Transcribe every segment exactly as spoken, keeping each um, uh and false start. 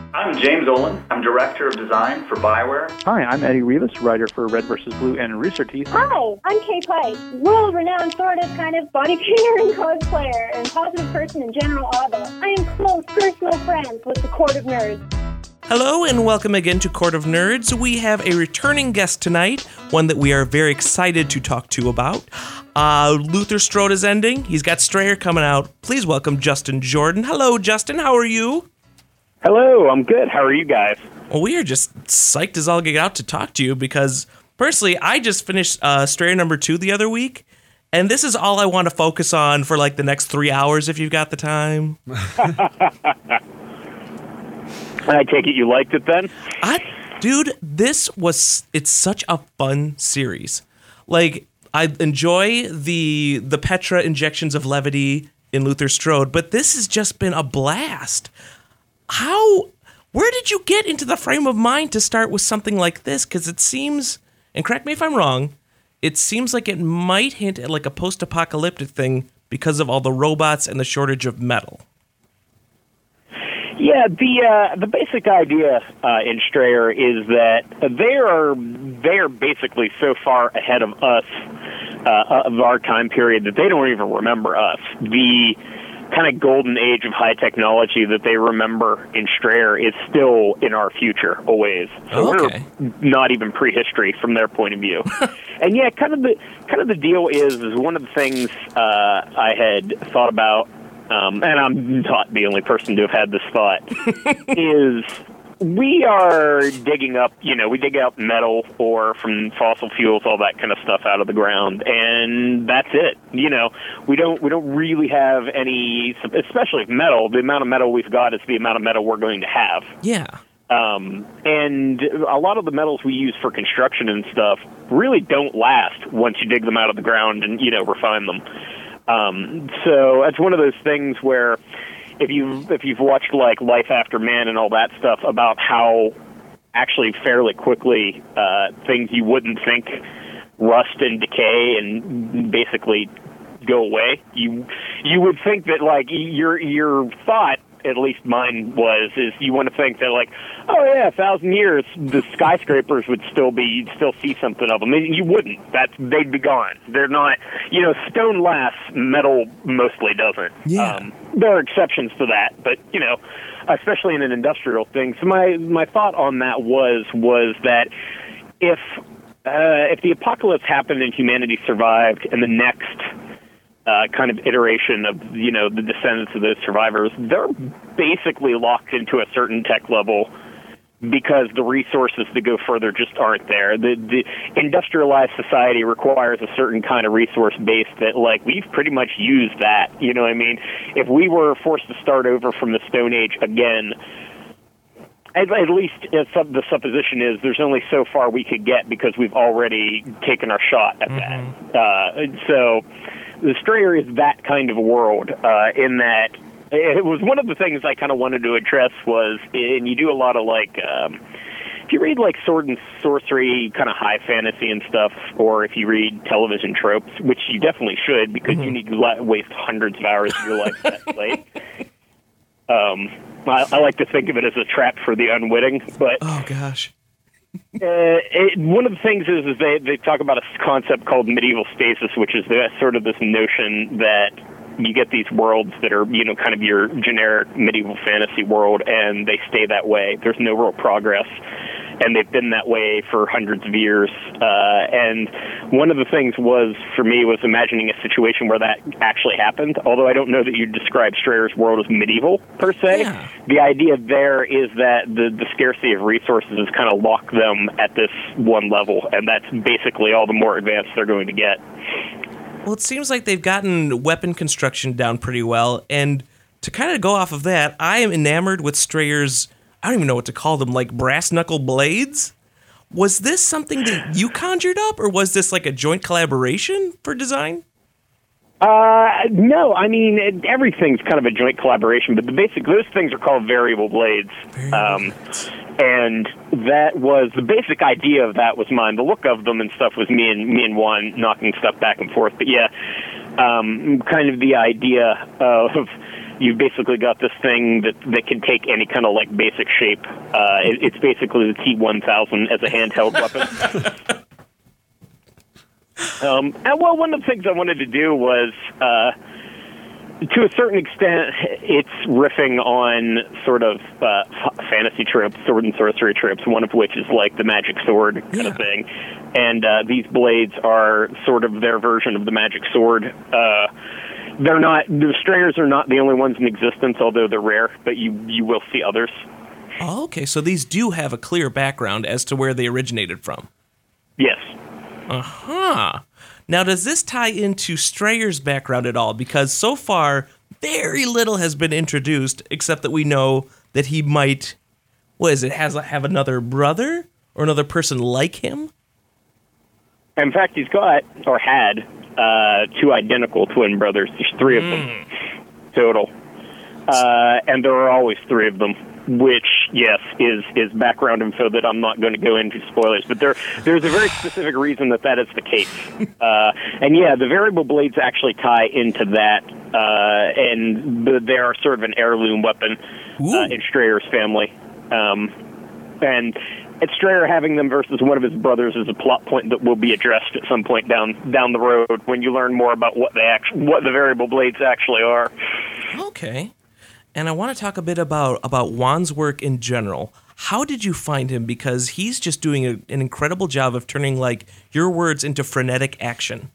I'm James Olin. I'm Director of Design for BioWare. Hi, I'm Eddie Rivas, writer for Red versus. Blue and Rooster Teeth. Hi, I'm Kay Pike, world-renowned sort of kind of body painter and cosplayer and positive person in general Otto. I am close personal friends with the Court of Nerds. Hello and welcome again to Court of Nerds. We have a returning guest tonight, one that we are very excited to talk to about. Uh, Luther Strode is ending. He's got Strayer coming out. Please welcome Justin Jordan. Hello, Justin. How are you? Hello, I'm good. How are you guys? Well, we are just psyched as all get out to talk to you because, personally, I just finished uh, Strayer number two the other week, and this is all I want to focus on for like the next three hours if you've got the time. I take it you liked it then? I, dude, this was, it's such a fun series. Like, I enjoy the the Petra injections of levity in Luther Strode, but this has just been a blast. How, where did you get into the frame of mind to start with something like this? Because it seems, and correct me if I'm wrong, it seems like it might hint at like a post-apocalyptic thing because of all the robots and the shortage of metal. Yeah, the uh, the basic idea uh, in Strayer is that they are they are basically so far ahead of us uh, of our time period that they don't even remember us. The kind of golden age of high technology that they remember in Strayer is still in our future always. So okay. We're not even prehistory from their point of view. And yeah, kind of the kind of the deal is is one of the things uh, I had thought about, um, and I'm not the only person to have had this thought, is we are digging up, you know, we dig up metal or from fossil fuels, all that kind of stuff out of the ground, and that's it. You know, we don't we don't really have any, especially metal. The amount of metal we've got is the amount of metal we're going to have. Yeah. Um, and a lot of the metals we use for construction and stuff really don't last once you dig them out of the ground and, you know, refine them. Um, so it's one of those things where If you've, if you've watched, like, Life After Man and all that stuff about how actually fairly quickly uh, things you wouldn't think rust and decay and basically go away, you you would think that, like, your your thought, at least mine was, is you want to think that, like, oh, yeah, a thousand years, the skyscrapers would still be, you'd still see something of them. You wouldn't. That's, they'd be gone. They're not, you know, stone lasts, metal mostly doesn't. Yeah. Um, there are exceptions to that, but, you know, especially in an industrial thing. So my, my thought on that was, was that if, uh, if the apocalypse happened and humanity survived, and the next Uh, kind of iteration of, you know, the descendants of those survivors, they're basically locked into a certain tech level because the resources to go further just aren't there. The, the industrialized society requires a certain kind of resource base that, like, we've pretty much used that. You know what I mean? If we were forced to start over from the Stone Age again, At, at least uh, the supposition is there's only so far we could get because we've already taken our shot at mm-hmm. that. Uh, so the Strayer is that kind of a world uh, in that it was one of the things I kind of wanted to address was, and you do a lot of, like, um, if you read, like, sword and sorcery, kind of high fantasy and stuff, or if you read television tropes, which you definitely should because mm-hmm. you need to waste hundreds of hours of your life that late. Um, I, I like to think of it as a trap for the unwitting, but oh gosh, uh, it, one of the things is, is they they talk about a concept called medieval stasis, which is the, sort of this notion that you get these worlds that are, you know, kind of your generic medieval fantasy world, and they stay that way. There's no real progress, and they've been that way for hundreds of years. Uh, and one of the things was, for me, was imagining a situation where that actually happened, although I don't know that you'd describe Strayer's world as medieval, per se. Yeah. The idea there is that the, the scarcity of resources has kind of locked them at this one level, and that's basically all the more advanced they're going to get. Well, it seems like they've gotten weapon construction down pretty well, and to kind of go off of that, I am enamored with Strayer's, I don't even know what to call them, like brass knuckle blades? Was this something that you conjured up, or was this like a joint collaboration for design? Uh, no, I mean, it, everything's kind of a joint collaboration, but the basic, those things are called variable blades. Variable um, blades. And that was, the basic idea of that was mine. The look of them and stuff was me and, me and Juan knocking stuff back and forth. But yeah, um, kind of the idea of you've basically got this thing that, that can take any kind of like basic shape. Uh, it, it's basically the T one thousand as a handheld weapon. um, and well, one of the things I wanted to do was, uh, to a certain extent, it's riffing on sort of uh, fantasy tropes, sword and sorcery tropes, one of which is like the magic sword kind yeah. of thing. And uh, these blades are sort of their version of the magic sword. Uh, they're not, the Strayers are not the only ones in existence, although they're rare, but you, you will see others. Oh, okay, so these do have a clear background as to where they originated from. Yes. Uh-huh. Now, does this tie into Strayer's background at all? Because so far, very little has been introduced, except that we know that he might, what is it, has have another brother or another person like him? In fact, he's got, or had, uh, two identical twin brothers. There's three of them Mm. total. Uh, and there are always three of them, which, yes, is, is background info that I'm not going to go into spoilers. But there there's a very specific reason that that is the case. Uh, and, yeah, the variable blades actually tie into that, uh, and the, they are sort of an heirloom weapon uh, in Strayer's family. Um, and... It's Strayer having them versus one of his brothers is a plot point that will be addressed at some point down down the road when you learn more about what they act- what the variable blades actually are. Okay. And I want to talk a bit about, about Juan's work in general. How did you find him? Because he's just doing a, an incredible job of turning, like, your words into frenetic action.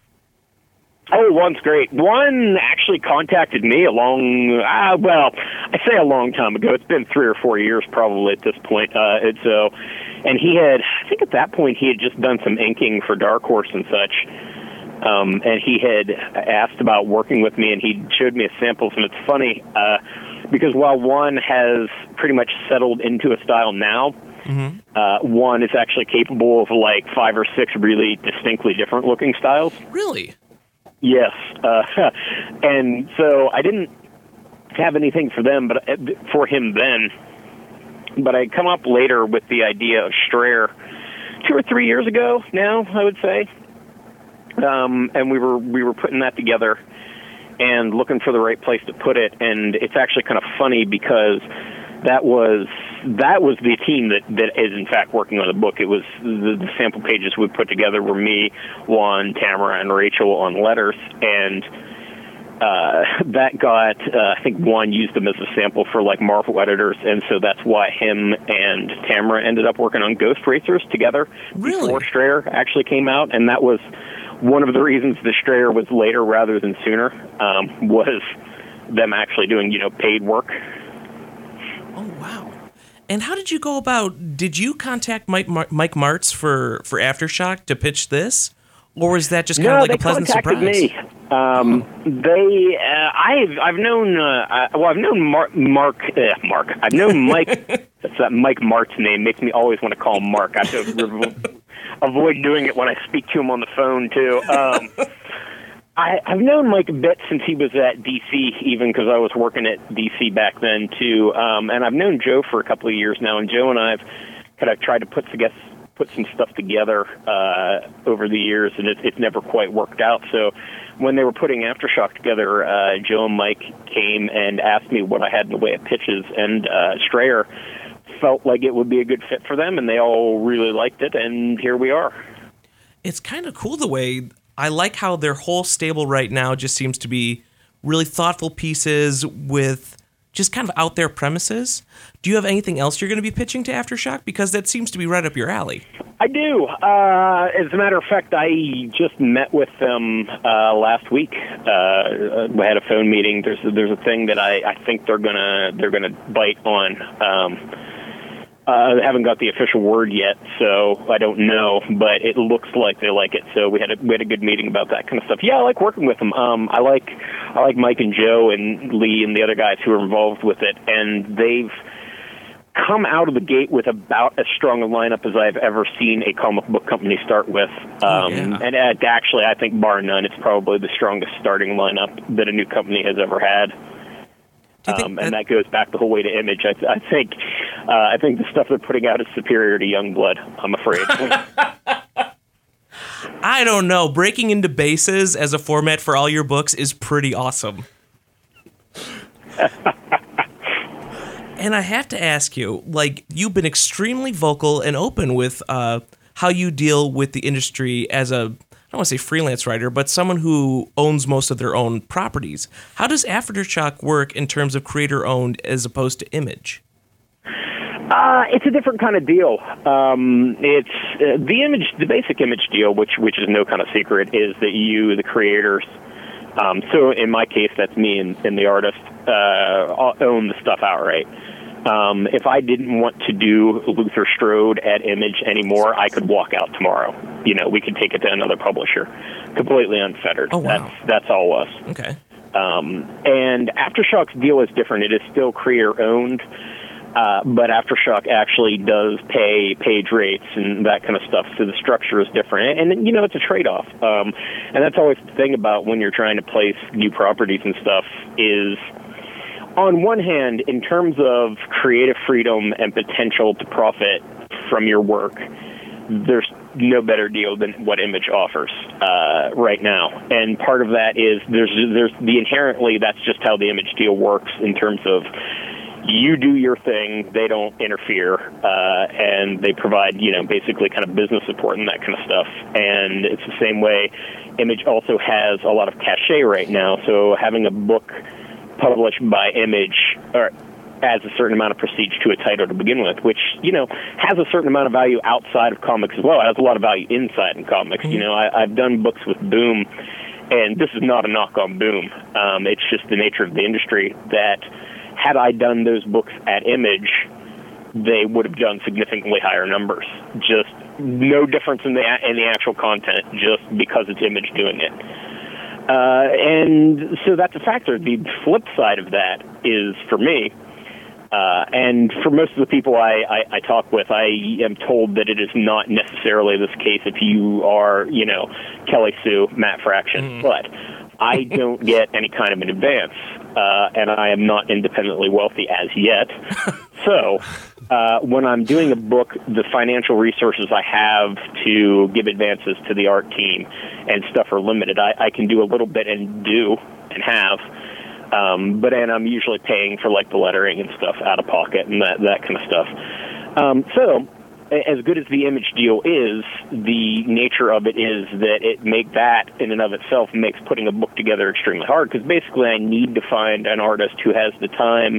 Oh, Juan's great. Juan actually contacted me a long, uh, well, I say a long time ago. It's been three or four years probably at this point. Uh, and so, and he had, I think at that point he had just done some inking for Dark Horse and such. Um, and he had asked about working with me, and he showed me a samples. And it's funny uh, because while Juan has pretty much settled into a style now, mm-hmm. uh, Juan is actually capable of like five or six really distinctly different looking styles. Really? Yes, uh, and so I didn't have anything for them, but for him then. But I come up later with the idea of Strayer two or three years ago now, I would say, um, and we were we were putting that together and looking for the right place to put it. And it's actually kind of funny because that was that was the team that, that is in fact working on the book. It was the, the sample pages we put together were me, Juan, Tamara, and Rachel on letters, and uh, that got uh, I think Juan used them as a sample for like Marvel editors, and so that's why him and Tamara ended up working on Ghost Racers together really? before Strayer actually came out, and that was one of the reasons the Strayer was later rather than sooner um, was them actually doing you know paid work. Oh, wow. And how did you go about, did you contact Mike Mar- Mike Martz for, for Aftershock to pitch this? Or was that just kind no, of like a pleasant surprise? No, they contacted me. Um, oh. They, uh, I've, I've known, uh, I, well, I've known Mark, Mark, uh, Mark. I've known Mike, that's that Mike Martz name, makes me always want to call him Mark. I have to re- avoid doing it when I speak to him on the phone, too. Um, I, I've known Mike a bit since he was at D C, even because I was working at D C back then, too. Um, and I've known Joe for a couple of years now, and Joe and I have kind of tried to put together, put some stuff together uh, over the years, and it, it's never quite worked out. So when they were putting Aftershock together, uh, Joe and Mike came and asked me what I had in the way of pitches, and uh, Strayer felt like it would be a good fit for them, and they all really liked it, and here we are. It's kind of cool the way... I like how their whole stable right now just seems to be really thoughtful pieces with just kind of out there premises. Do you have anything else you're going to be pitching to Aftershock? Because that seems to be right up your alley. I do. Uh, as a matter of fact, I just met with them uh, last week. Uh, we had a phone meeting. There's there's a thing that I, I think they're gonna they're gonna bite on. Um, Uh, I haven't got the official word yet, so I don't know, but it looks like they like it. So we had a we had a good meeting about that kind of stuff. Yeah, I like working with them. Um, I like I like Mike and Joe and Lee and the other guys who are involved with it, and they've come out of the gate with about as strong a lineup as I've ever seen a comic book company start with. Um, oh, yeah. And uh, actually, I think bar none, it's probably the strongest starting lineup that a new company has ever had. Um, and that goes back the whole way to Image. I, I think, uh, I think the stuff they're putting out is superior to Youngblood. I'm afraid. I don't know. Breaking into bases as a format for all your books is pretty awesome. And I have to ask you, like, you've been extremely vocal and open with uh, how you deal with the industry as a, I don't want to say freelance writer, but someone who owns most of their own properties. How does Aftershock work in terms of creator-owned as opposed to Image? Uh, it's a different kind of deal. Um, it's uh, the image, the basic Image deal, which which is no kind of secret, is that you, the creators, um, so in my case, that's me and, and the artist, uh, own the stuff outright. Um, if I didn't want to do Luther Strode at Image anymore, I could walk out tomorrow. You know, we could take it to another publisher, completely unfettered. Oh, wow. That's that's all us. Okay. Um, and Aftershock's deal is different. It is still creator-owned. Uh, but Aftershock actually does pay page rates and that kind of stuff, so the structure is different. And, and you know, it's a trade-off. Um, and that's always the thing about when you're trying to place new properties and stuff is, on one hand, in terms of creative freedom and potential to profit from your work, there's no better deal than what Image offers uh, right now. And part of that is there's there's the inherently, that's just how the Image deal works in terms of you do your thing, they don't interfere, uh, and they provide, you know, basically kind of business support and that kind of stuff. And it's the same way Image also has a lot of cachet right now, so having a book published by Image or adds a certain amount of prestige to a title to begin with, which, you know, has a certain amount of value outside of comics as well. It has a lot of value inside in comics. Mm-hmm. You know, I, I've done books with Boom, and this is not a knock on Boom. Um, it's just the nature of the industry that had I done those books at Image, they would have done significantly higher numbers. Just no difference in the in the actual content, just because it's Image doing it. Uh, and so that's a factor. The flip side of that is, for me, uh, and for most of the people I, I, I talk with, I am told that it is not necessarily this case if you are, you know, Kelly Sue, Matt Fraction, mm. but I don't get any kind of an advance. Uh, and I am not independently wealthy as yet. So uh, when I'm doing a book, the financial resources I have to give advances to the art team and stuff are limited. I, I can do a little bit and do and have, um, but and I'm usually paying for like the lettering and stuff out of pocket and that, that kind of stuff. Um, so as good as the Image deal is, the nature of it is that it make that in and of itself makes putting a book together extremely hard, because basically I need to find an artist who has the time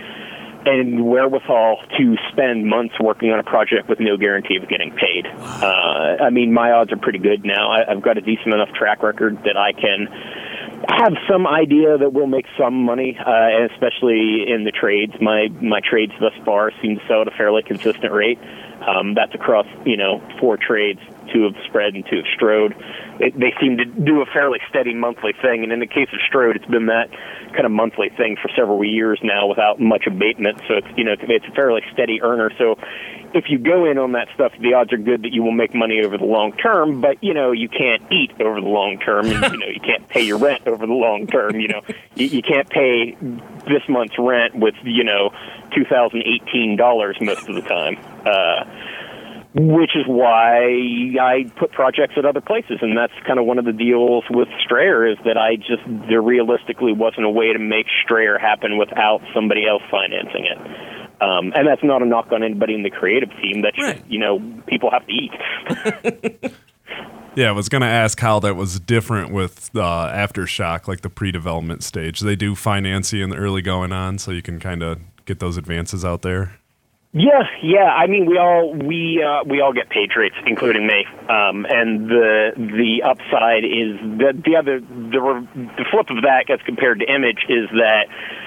and wherewithal to spend months working on a project with no guarantee of getting paid. Uh, I mean, my odds are pretty good now. I, I've got a decent enough track record that I can have some idea that we'll make some money, uh, and especially in the trades. My my trades thus far seem to sell at a fairly consistent rate. Um, that's across, you know, four trades, two of Spread and two of Strode. It, they seem to do a fairly steady monthly thing, and in the case of Strode, it's been that kind of monthly thing for several years now without much abatement. So it's, you know, it's a fairly steady earner. So if you go in on that stuff, the odds are good that you will make money over the long term, but, you know, you can't eat over the long term, and, you know, you can't pay your rent over the long term. You know, you, you can't pay this month's rent with, you know, two thousand eighteen dollars most of the time. Uh, which is why I put projects at other places, and that's kind of one of the deals with Strayer, is that I just, there realistically wasn't a way to make Strayer happen without somebody else financing it. Um, and that's not a knock on anybody in the creative team. That's right. Just, you know, people have to eat. Yeah, I was going to ask how that was different with uh, Aftershock, like the pre-development stage. They do finance you in the early going on, so you can kind of get those advances out there. Yeah, yeah. I mean, we all we uh, we all get page rates, including me. Um, and the the upside is the the other the the flip of that, as compared to Image, is that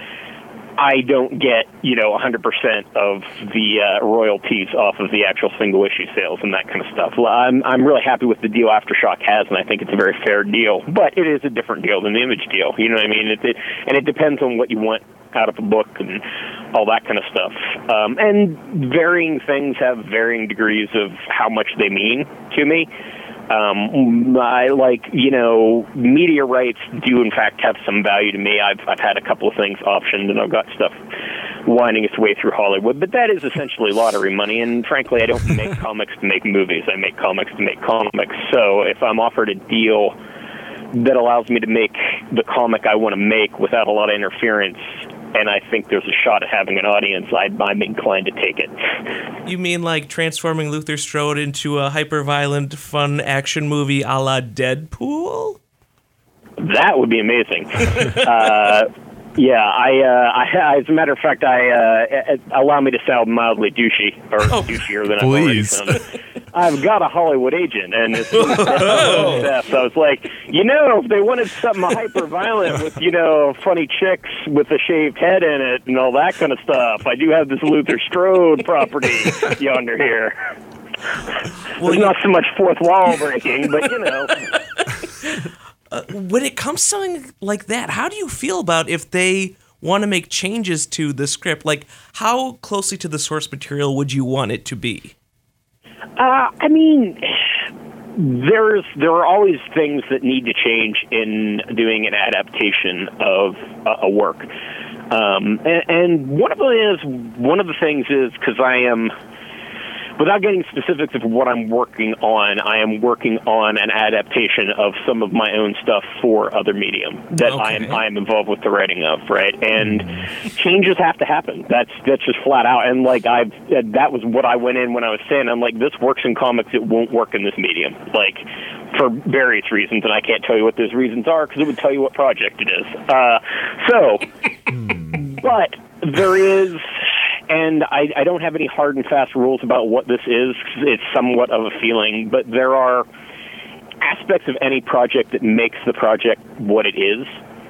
I don't get, you know, one hundred percent of the uh, royalties off of the actual single issue sales and that kind of stuff. I'm I'm really happy with the deal Aftershock has, and I think it's a very fair deal. But it is a different deal than the Image deal. You know what I mean? It, it, and it depends on what you want out of a book and all that kind of stuff. Um, and varying things have varying degrees of how much they mean to me. Um, I like, you know, media rights do in fact have some value to me. I've I've had a couple of things optioned, and I've got stuff winding its way through Hollywood, but that is essentially lottery money, and frankly, I don't make comics to make movies. I make comics to make comics. So if I'm offered a deal that allows me to make the comic I want to make without a lot of interference and I think there's a shot at having an audience, I'd, I'm inclined to take it. You mean like transforming Luther Strode into a hyper-violent, fun action movie a la Deadpool? That would be amazing. uh, yeah, I, uh, I, as a matter of fact, I uh, allow me to sound mildly douchey, or oh, douchier than I've already sounded. I've got a Hollywood agent, and it's, it's stuff. So I was like, you know, if they wanted something hyper-violent with, you know, funny chicks with a shaved head in it and all that kind of stuff, I do have this Luther Strode property yonder here. Well, There's not so much fourth wall breaking, but, you know. Uh, when it comes to something like that, how do you feel about if they want to make changes to the script? Like, how closely to the source material would you want it to be? Uh, I mean, there's there are always things that need to change in doing an adaptation of a, a work, um, and, and one of them is one of the things is because I am. Without getting specifics of what I'm working on, I am working on an adaptation of some of my own stuff for other medium that okay. I am I am involved with the writing of, right? And changes have to happen. That's that's just flat out. And like I've that was what I went in when I was saying, I'm like, this works in comics, it won't work in this medium, like for various reasons, and I can't tell you what those reasons are because it would tell you what project it is. Uh, so, but there is. And I, I don't have any hard and fast rules about what this is. It's somewhat of a feeling, but there are aspects of any project that makes the project what it is.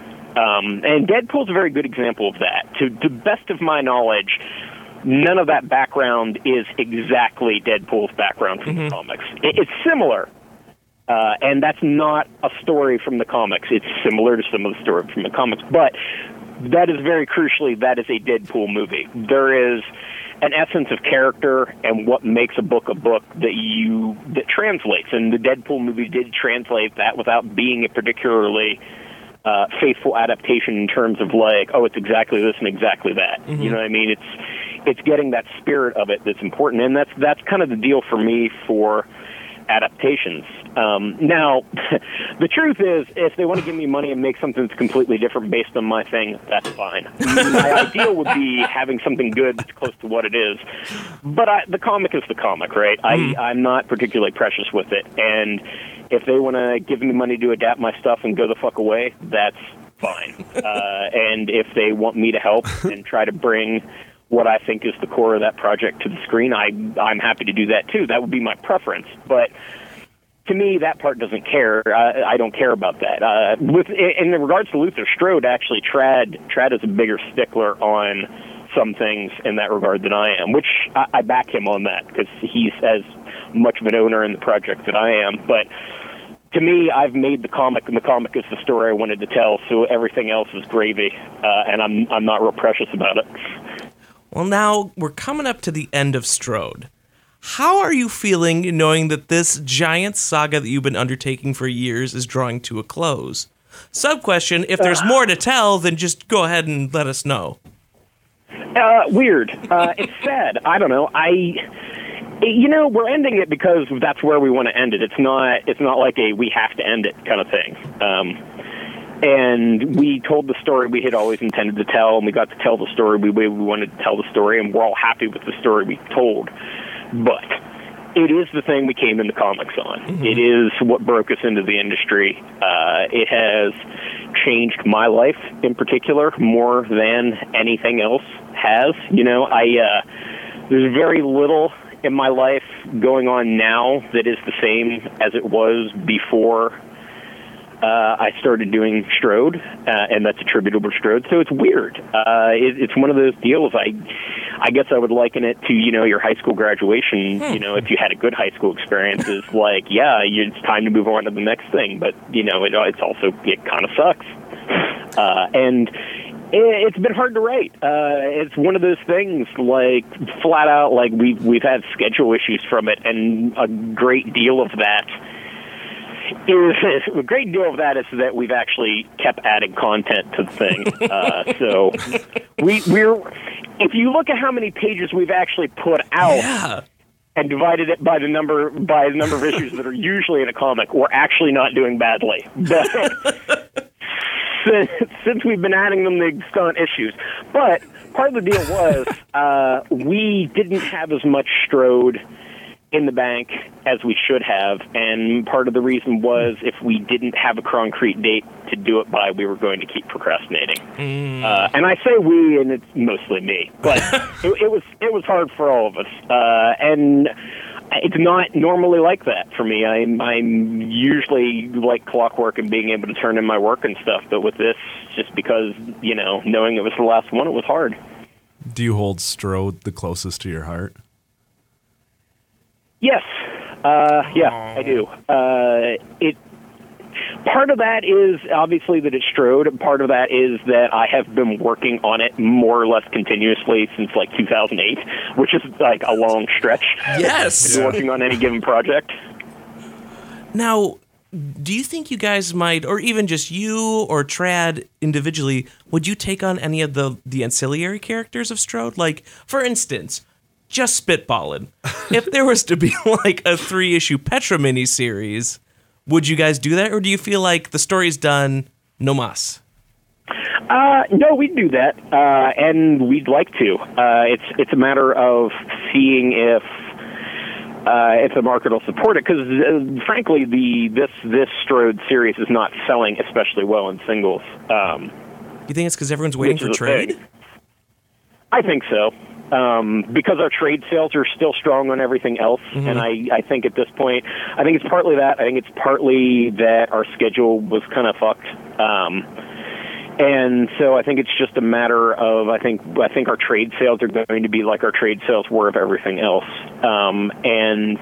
Um, and Deadpool's a very good example of that. To the best of my knowledge, none of that background is exactly Deadpool's background from mm-hmm. the comics. It, it's similar, uh, and that's not a story from the comics. It's similar to some of the story from the comics, but that is very crucially, that is a Deadpool movie. There is an essence of character and what makes a book a book that you that translates, and the Deadpool movie did translate that without being a particularly uh, faithful adaptation in terms of like, oh, it's exactly this and exactly that. Mm-hmm. You know what I mean? It's it's getting that spirit of it that's important, and that's that's kind of the deal for me for adaptations. Um, now, the truth is, if they want to give me money and make something that's completely different based on my thing, that's fine. My ideal would be having something good that's close to what it is. But I, the comic is the comic, right? Mm. I, I'm not particularly precious with it. And if they want to give me money to adapt my stuff and go the fuck away, that's fine. Uh, and if they want me to help and try to bring what I think is the core of that project to the screen, I, I'm happy to do that too. That would be my preference. But to me, that part doesn't care. I, I don't care about that. Uh, with in regards to Luther Strode, actually, Trad Trad is a bigger stickler on some things in that regard than I am, which I, I back him on that because he's as much of an owner in the project that I am. But to me, I've made the comic, and the comic is the story I wanted to tell, so everything else is gravy, uh, and I'm I'm not real precious about it. Well, now we're coming up to the end of Strode. How are you feeling knowing that this giant saga that you've been undertaking for years is drawing to a close? Sub-question, if there's more to tell, then just go ahead and let us know. Uh, weird. Uh, it's sad. I don't know. I, you know, we're ending it because that's where we want to end it. It's not, it's not like a we have to end it kind of thing. Um, And we told the story we had always intended to tell, and we got to tell the story the way we wanted to tell the story, and we're all happy with the story we told. But it is the thing we came into comics on. Mm-hmm. It is what broke us into the industry. Uh, it has changed my life in particular more than anything else has. You know, I uh, there's very little in my life going on now that is the same as it was before Uh, I started doing Strode, uh, and that's attributable to Strode. So it's weird. Uh, it, it's one of those deals. I, I guess I would liken it to, you know, your high school graduation. Hmm. You know, if you had a good high school experience, is like, yeah, you, it's time to move on to the next thing. But you know, it, it's also it kind of sucks, uh, and it, it's been hard to write. Uh, it's one of those things, like flat out, like we've we've had schedule issues from it, and a great deal of that. Is, a great deal of that is that we've actually kept adding content to the thing. Uh, so we, we're, if you look at how many pages we've actually put out yeah. and divided it by the number by the number of issues that are usually in a comic, we're actually not doing badly. But since, since we've been adding them, they've gone issues. But part of the deal was uh, we didn't have as much Strode in the bank as we should have, and part of the reason was if we didn't have a concrete date to do it by, we were going to keep procrastinating. Mm. Uh, and I say we, and it's mostly me, but it, it was it was hard for all of us, uh, and it's not normally like that for me. I'm I'm usually like clockwork and being able to turn in my work and stuff, but with this, just because you know, knowing it was the last one, it was hard. Do you hold Strode the closest to your heart? Yes, uh, yeah, Aww. I do. Uh, it part of that is obviously that it's Strode. Part of that is that I have been working on it more or less continuously since like two thousand eight, which is like a long stretch. Yes, working on any given project. Now, do you think you guys might, or even just you or Trad individually, would you take on any of the the ancillary characters of Strode? Like, for instance, just spitballing, if there was to be like a three-issue Petra miniseries, would you guys do that, or do you feel like the story's done, no mas? Uh, no, we'd do that, uh, and we'd like to. Uh, it's it's a matter of seeing if uh, if the market will support it, because uh, frankly, the this this Strode series is not selling especially well in singles. Um, you think it's because everyone's waiting for trade? Thing. I think so. Um, because our trade sales are still strong on everything else, mm-hmm. and I, I think at this point, I think it's partly that. I think it's partly that our schedule was kind of fucked, um, and so I think it's just a matter of I think I think our trade sales are going to be like our trade sales were of everything else, um, and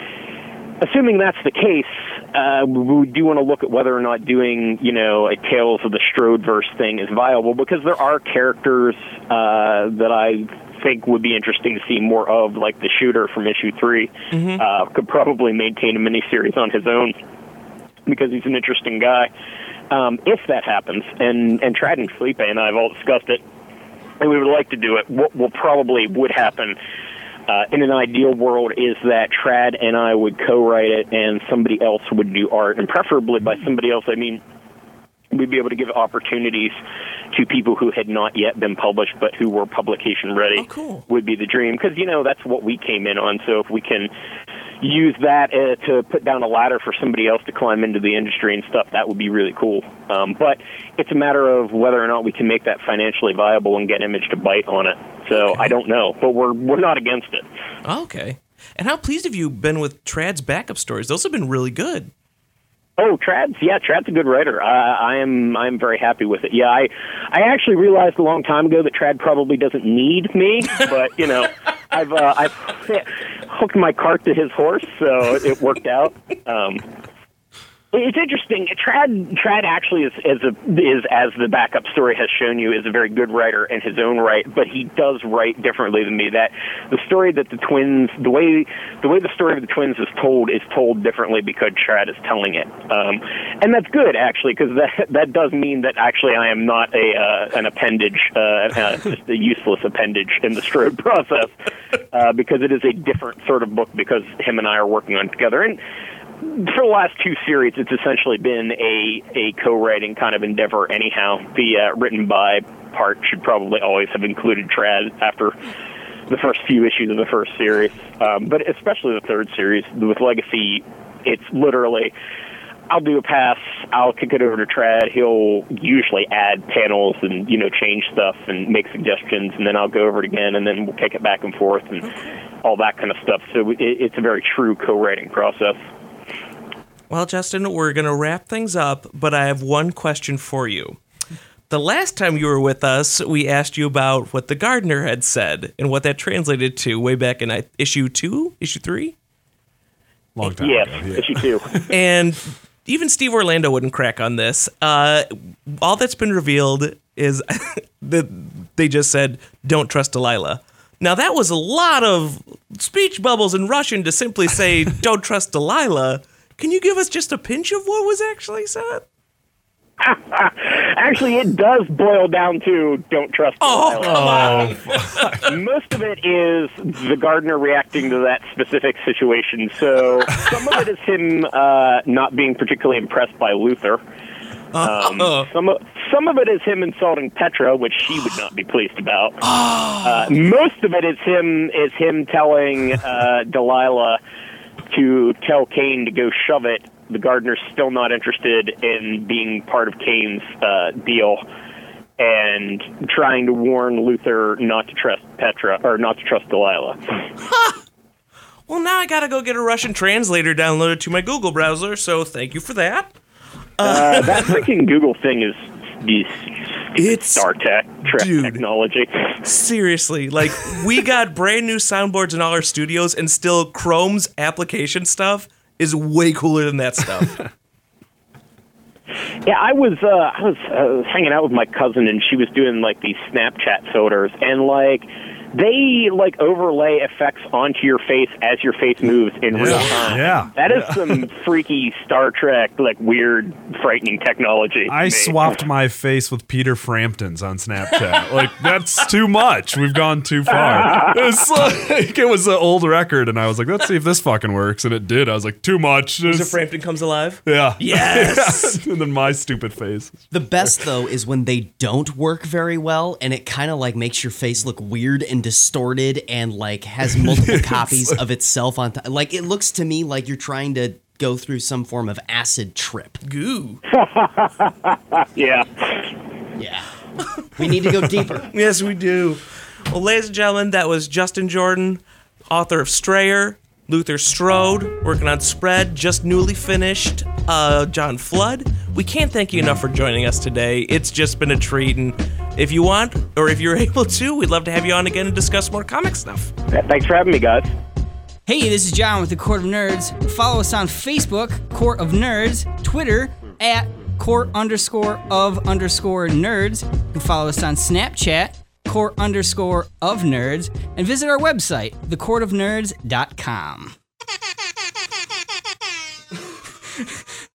assuming that's the case, uh, we do want to look at whether or not doing, you know, a Tales of the Strodeverse thing is viable, because there are characters uh, that I think would be interesting to see more of, like the Shooter from issue three. Mm-hmm. Uh, could probably maintain a miniseries on his own because he's an interesting guy. Um, if that happens, and, and Trad and Felipe and I have all discussed it, and we would like to do it, what will probably would happen Uh, in an ideal world is that Trad and I would co-write it and somebody else would do art. And preferably by somebody else, I mean, we'd be able to give opportunities to people who had not yet been published but who were publication ready. Oh, cool. Would be the dream. Because, you know, that's what we came in on. So if we can use that uh, to put down a ladder for somebody else to climb into the industry and stuff, that would be really cool. Um, but it's a matter of whether or not we can make that financially viable and get Image to bite on it. So okay. I don't know, but we're we're not against it. Okay. And how pleased have you been with Trad's backup stories? Those have been really good. Oh, Trad's yeah, Trad's a good writer. Uh, I am I'm very happy with it. Yeah, I I actually realized a long time ago that Trad probably doesn't need me, but you know, I've uh, I've hooked my cart to his horse, so it worked out. Um, It's interesting. Trad Trad actually is, is a, is as the backup story has shown you, is a very good writer in his own right, but he does write differently than me. That the story that the twins, the way the way the story of the twins is told, is told differently because Trad is telling it, um, and that's good actually, because that that does mean that actually I am not a uh, an appendage, uh, uh, just a useless appendage in the Strode process, uh, because it is a different sort of book because him and I are working on it together. And for the last two series, it's essentially been a, a co-writing kind of endeavor anyhow. The uh, written by part should probably always have included Trad after the first few issues of the first series. Um, but especially the third series, with Legacy, it's literally, I'll do a pass, I'll kick it over to Trad, he'll usually add panels and, you know, change stuff and make suggestions, and then I'll go over it again, and then we'll kick it back and forth and all that kind of stuff. So it, it's a very true co-writing process. Well, Justin, we're going to wrap things up, but I have one question for you. The last time you were with us, we asked you about what the gardener had said and what that translated to way back in issue two, issue three? Long time yes, ago. Yeah, issue two. And even Steve Orlando wouldn't crack on this. Uh, all that's been revealed is that they just said, don't trust Delilah. Now, that was a lot of speech bubbles in Russian to simply say, don't trust Delilah. Can you give us just a pinch of what was actually said? Actually, it does boil down to don't trust oh, Delilah. Oh, most of it is the gardener reacting to that specific situation. So some of it is him uh, not being particularly impressed by Luther. Um, some of some of it is him insulting Petra, which she would not be pleased about. Uh, most of it is him is him telling uh, Delilah to tell Cain to go shove it. The gardener's still not interested in being part of Cain's uh, deal, and trying to warn Luther not to trust Petra or not to trust Delilah. Well, now I gotta go get a Russian translator downloaded to my Google browser, so thank you for that. Uh, that freaking Google thing is these It's Star Trek Trek dude. technology. Seriously, like, we got brand new soundboards in all our studios, and still Chrome's application stuff is way cooler than that stuff. Yeah, I was uh, I was I was hanging out with my cousin, and she was doing like these Snapchat filters, and like they like overlay effects onto your face as your face moves in real time. Yeah. That is some freaky Star Trek, like weird, frightening technology. I to me. swapped my face with Peter Frampton's on Snapchat. Like, that's too much. We've gone too far. It's like, it was an old record, and I was like, let's see if this fucking works. And it did. I was like, too much. So It's- Frampton comes alive? yeah. Yes! and then my stupid face. The best, though, is when they don't work very well, and it kind of like makes your face look weird and distorted and like has multiple copies of itself on top. Like, it looks to me like you're trying to go through some form of acid trip. Goo. Yeah. Yeah. We need to go deeper. Yes, we do. Well, ladies and gentlemen, that was Justin Jordan, author of Strayer, Luther Strode, working on Spread, just newly finished, uh, John Flood. We can't thank you enough for joining us today. It's just been a treat, and if you want, or if you're able to, we'd love to have you on again and discuss more comic stuff. Thanks for having me, guys. Hey, this is John with the Court of Nerds. Follow us on Facebook, Court of Nerds, Twitter, at Court underscore of underscore nerds. You can follow us on Snapchat, Court underscore of nerds, and visit our website, the court of nerds dot com.